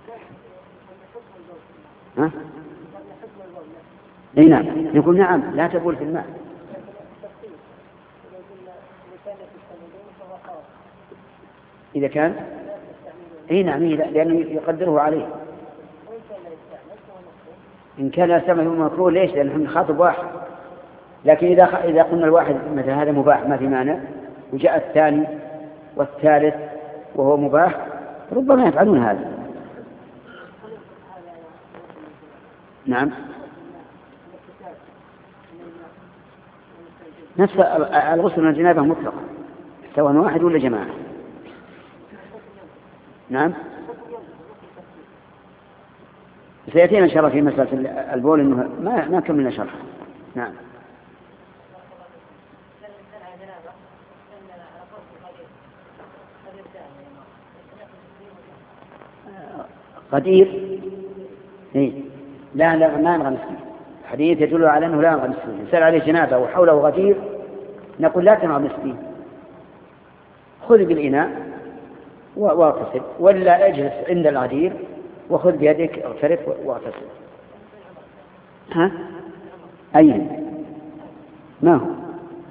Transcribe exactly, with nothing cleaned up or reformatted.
ها؟ اي نعم، يقول نعم لا تبول في الماء. إذا كان اي نعم، لأنه يقدره عليه. إن كان يستعمل مكروه ليش؟ لأنه نخاطب واحد. لكن إذا إذا قلنا الواحد مثلا هذا مباح ما في مانع، وجاء الثاني والثالث وهو مباح، ربما يفعلون هذا. نعم، نفس الغسل من الجنابة مطلقا سواء واحد ولا جماعة. نعم، سيأتينا إن شاء الله في مسألة البول إنه ما ما كملنا شرح. نعم. قدير إيه؟ لا لا ما نغمس فيه. الحديث يدل على أنه لا نغمس فيه. إنسان عليه جنابة وحوله غدير نقول لا تنغمس فيه، خذ بالإناء واغتسل، ولا اجلس عند الغدير وخذ بيدك اغترف واغتسل. ها؟ أين؟ ما هو؟